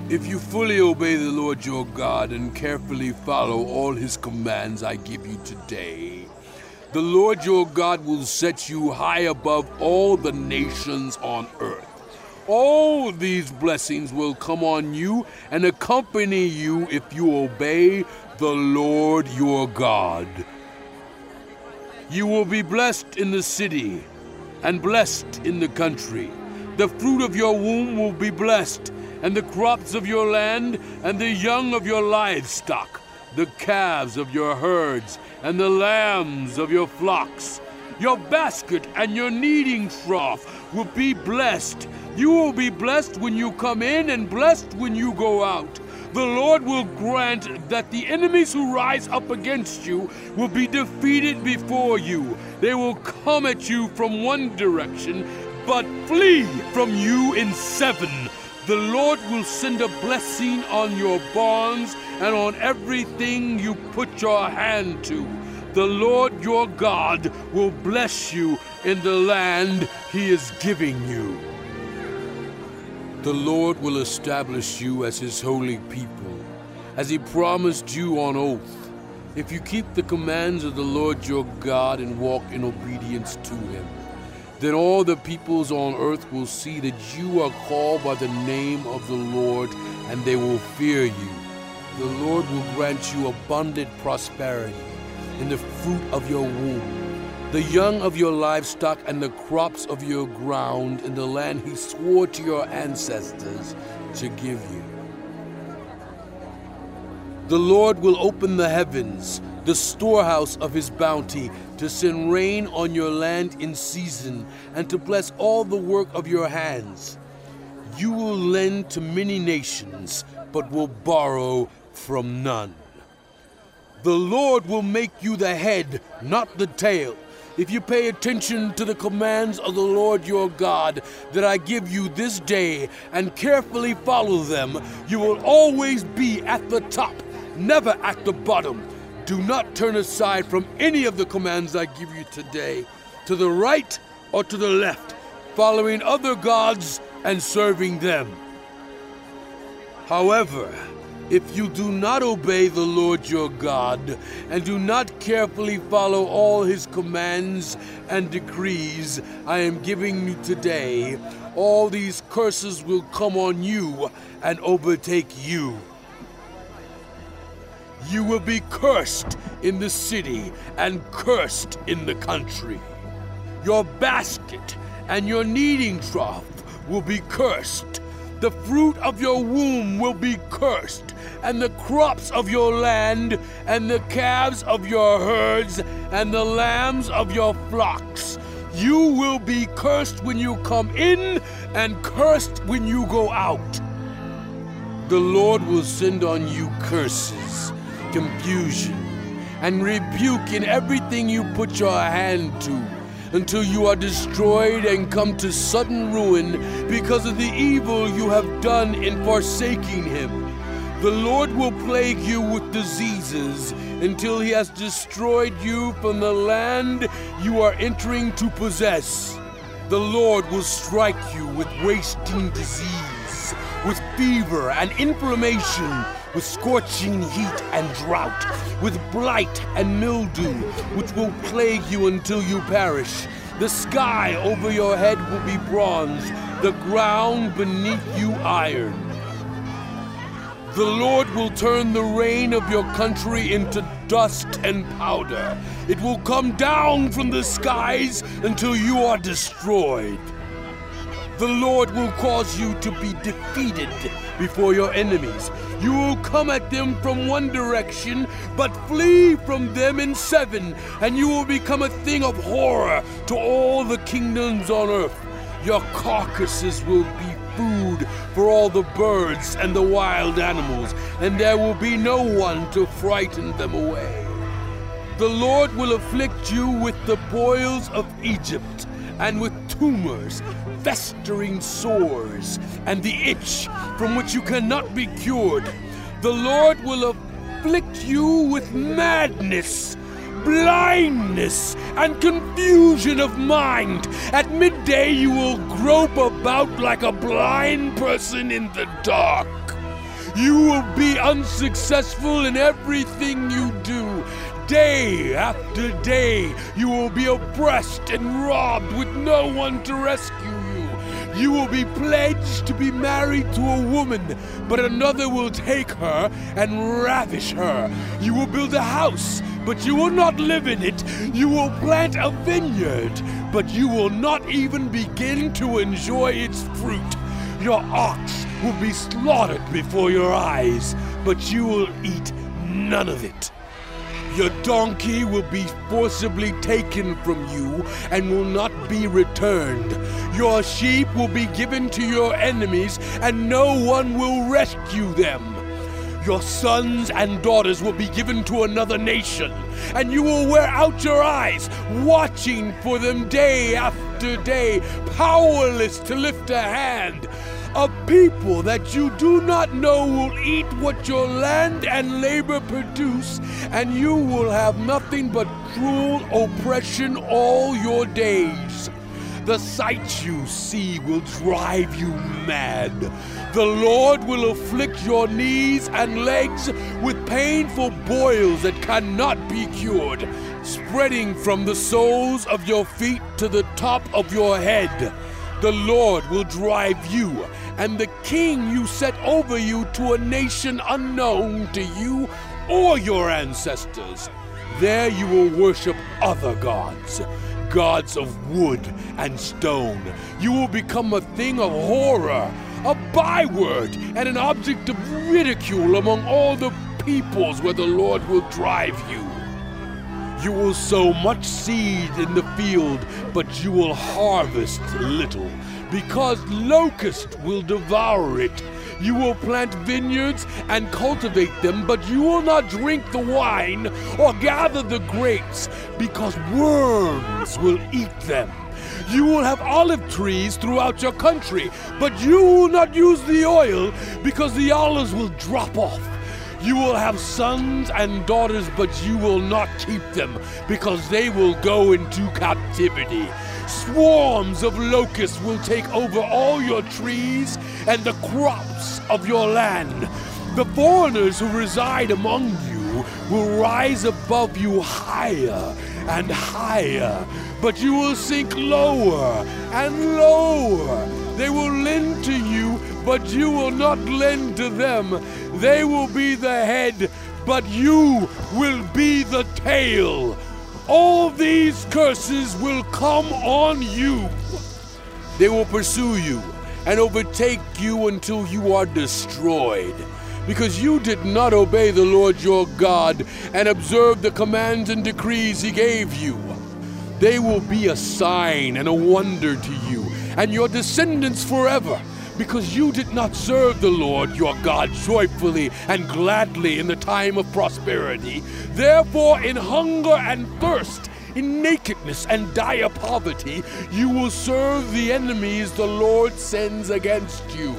If you fully obey the Lord your God and carefully follow all his commands I give you today, the Lord your God will set you high above all the nations on earth. All these blessings will come on you and accompany you if you obey the Lord your God. You will be blessed in the city and blessed in the country. The fruit of your womb will be blessed, and the crops of your land, and the young of your livestock, the calves of your herds, and the lambs of your flocks. Your basket and your kneading trough will be blessed. You will be blessed when you come in and blessed when you go out. The Lord will grant that the enemies who rise up against you will be defeated before you. They will come at you from one direction, but flee from you in seven. The Lord will send a blessing on your barns and on everything you put your hand to. The Lord your God will bless you in the land he is giving you. The Lord will establish you as his holy people, as he promised you on oath, if you keep the commands of the Lord your God and walk in obedience to him. Then all the peoples on earth will see that you are called by the name of the Lord, and they will fear you. The Lord will grant you abundant prosperity in the fruit of your womb, the young of your livestock, and the crops of your ground in the land he swore to your ancestors to give you. The Lord will open the heavens, the storehouse of his bounty, to send rain on your land in season, and to bless all the work of your hands. You will lend to many nations, but will borrow from none. The Lord will make you the head, not the tail. If you pay attention to the commands of the Lord your God that I give you this day and carefully follow them, you will always be at the top, never at the bottom. Do not turn aside from any of the commands I give you today, to the right or to the left, following other gods and serving them. However, if you do not obey the Lord your God and do not carefully follow all his commands and decrees I am giving you today, all these curses will come on you and overtake you. You will be cursed in the city and cursed in the country. Your basket and your kneading trough will be cursed. The fruit of your womb will be cursed, and the crops of your land, and the calves of your herds, and the lambs of your flocks. You will be cursed when you come in, and cursed when you go out. The Lord will send on you curses, confusion, and rebuke in everything you put your hand to, until you are destroyed and come to sudden ruin because of the evil you have done in forsaking him. The Lord will plague you with diseases until he has destroyed you from the land you are entering to possess. The Lord will strike you with wasting disease, with fever and inflammation, with scorching heat and drought, with blight and mildew, which will plague you until you perish. The sky over your head will be bronze, the ground beneath you iron. The Lord will turn the rain of your country into dust and powder. It will come down from the skies until you are destroyed. The Lord will cause you to be defeated before your enemies. You will come at them from one direction, but flee from them in seven, and you will become a thing of horror to all the kingdoms on earth. Your carcasses will be food for all the birds and the wild animals, and there will be no one to frighten them away. The Lord will afflict you with the boils of Egypt, and with tumors, festering sores, and the itch from which you cannot be cured. The Lord will afflict you with madness, blindness, and confusion of mind. At midday you will grope about like a blind person in the dark. You will be unsuccessful in everything you do. Day after day, you will be oppressed and robbed with no one to rescue you. You will be pledged to be married to a woman, but another will take her and ravish her. You will build a house, but you will not live in it. You will plant a vineyard, but you will not even begin to enjoy its fruit. Your ox will be slaughtered before your eyes, but you will eat none of it. Your donkey will be forcibly taken from you and will not be returned. Your sheep will be given to your enemies, and no one will rescue them. Your sons and daughters will be given to another nation, and you will wear out your eyes, watching for them day after day, powerless to lift a hand. A people that you do not know will eat what your land and labor produce, and you will have nothing but cruel oppression all your days. The sights you see will drive you mad. The Lord will afflict your knees and legs with painful boils that cannot be cured, spreading from the soles of your feet to the top of your head. The Lord will drive you and the king you set over you to a nation unknown to you or your ancestors. There you will worship other gods, gods of wood and stone. You will become a thing of horror, a byword, and an object of ridicule among all the peoples where the Lord will drive you. You will sow much seed in the field, but you will harvest little, because locusts will devour it. You will plant vineyards and cultivate them, but you will not drink the wine or gather the grapes, because worms will eat them. You will have olive trees throughout your country, but you will not use the oil, because the olives will drop off. You will have sons and daughters, but you will not keep them, because they will go into captivity. Swarms of locusts will take over all your trees and the crops of your land. The foreigners who reside among you will rise above you higher and higher, but you will sink lower and lower. They will lend to you, but you will not lend to them. They will be the head, but you will be the tail. All these curses will come on you. They will pursue you and overtake you until you are destroyed, because you did not obey the Lord your God and observe the commands and decrees he gave you. They will be a sign and a wonder to you and your descendants forever, because you did not serve the Lord your God joyfully and gladly in the time of prosperity. Therefore, in hunger and thirst, in nakedness and dire poverty, you will serve the enemies the Lord sends against you.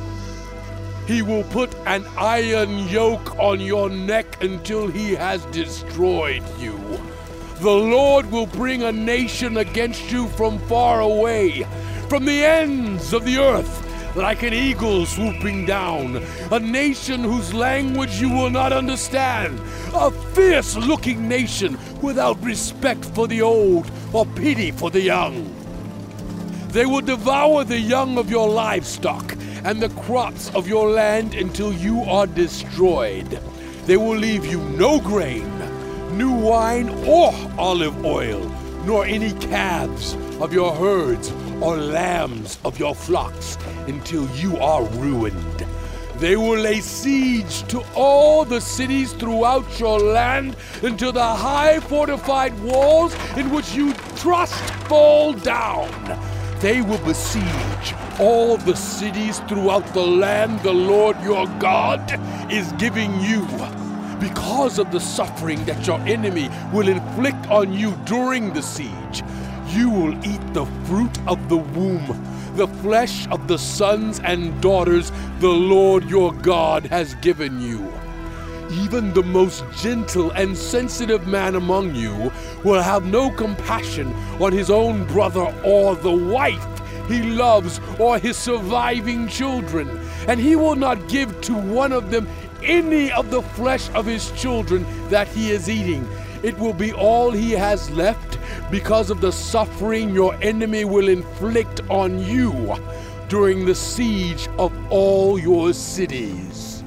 He will put an iron yoke on your neck until he has destroyed you. The Lord will bring a nation against you from far away, from the ends of the earth, like an eagle swooping down, a nation whose language you will not understand, a fierce-looking nation without respect for the old or pity for the young. They will devour the young of your livestock and the crops of your land until you are destroyed. They will leave you no grain, new wine or olive oil, nor any calves of your herds or lambs of your flocks until you are ruined. They will lay siege to all the cities throughout your land until the high fortified walls in which you trust fall down. They will besiege all the cities throughout the land the Lord your God is giving you. Because of the suffering that your enemy will inflict on you during the siege, you will eat the fruit of the womb, the flesh of the sons and daughters the Lord your God has given you. Even the most gentle and sensitive man among you will have no compassion on his own brother or the wife he loves or his surviving children, and he will not give to one of them any of the flesh of his children that he is eating. It will be all he has left because of the suffering your enemy will inflict on you during the siege of all your cities.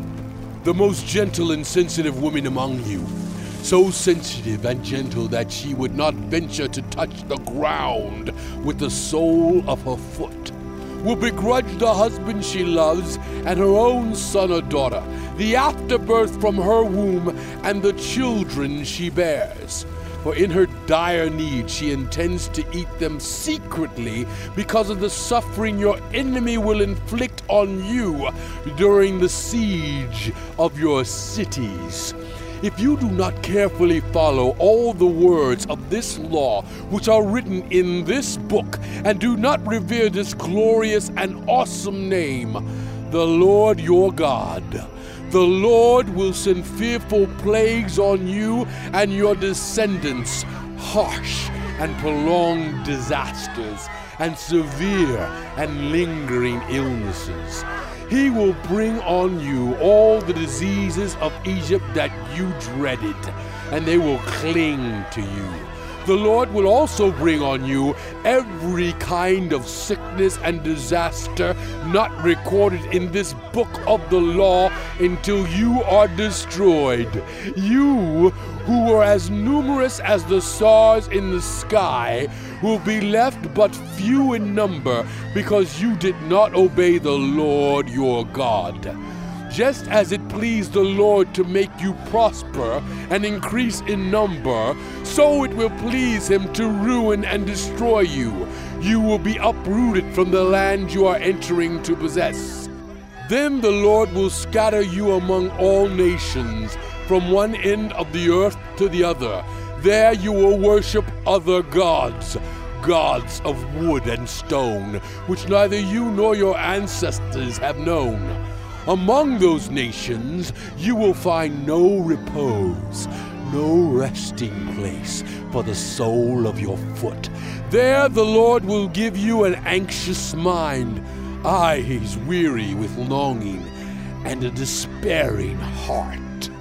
The most gentle and sensitive woman among you, so sensitive and gentle that she would not venture to touch the ground with the sole of her foot, will begrudge the husband she loves and her own son or daughter, the afterbirth from her womb, and the children she bears. For in her dire need she intends to eat them secretly because of the suffering your enemy will inflict on you during the siege of your cities. If you do not carefully follow all the words of this law which are written in this book, and do not revere this glorious and awesome name, the Lord your God, the Lord will send fearful plagues on you and your descendants, harsh and prolonged disasters, and severe and lingering illnesses. He will bring on you all the diseases of Egypt that you dreaded, and they will cling to you. The Lord will also bring on you every kind of sickness and disaster not recorded in this book of the law until you are destroyed. You, who were as numerous as the stars in the sky, will be left but few in number because you did not obey the Lord your God. Just as it pleased the Lord to make you prosper and increase in number, so it will please him to ruin and destroy you. You will be uprooted from the land you are entering to possess. Then the Lord will scatter you among all nations, from one end of the earth to the other. There you will worship other gods, gods of wood and stone, which neither you nor your ancestors have known. Among those nations you will find no repose, no resting place for the sole of your foot. There the Lord will give you an anxious mind, eyes weary with longing, and a despairing heart.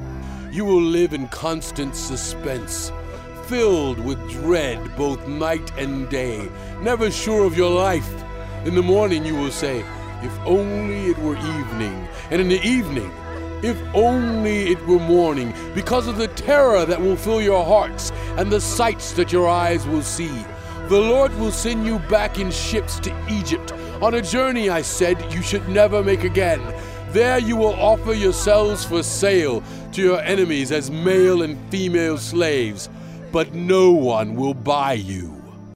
You will live in constant suspense, filled with dread both night and day, never sure of your life. In the morning you will say, "If only it were evening," and in the evening, "If only it were morning," because of the terror that will fill your hearts and the sights that your eyes will see. The Lord will send you back in ships to Egypt, on a journey, I said, you should never make again. There you will offer yourselves for sale to your enemies as male and female slaves, but no one will buy you.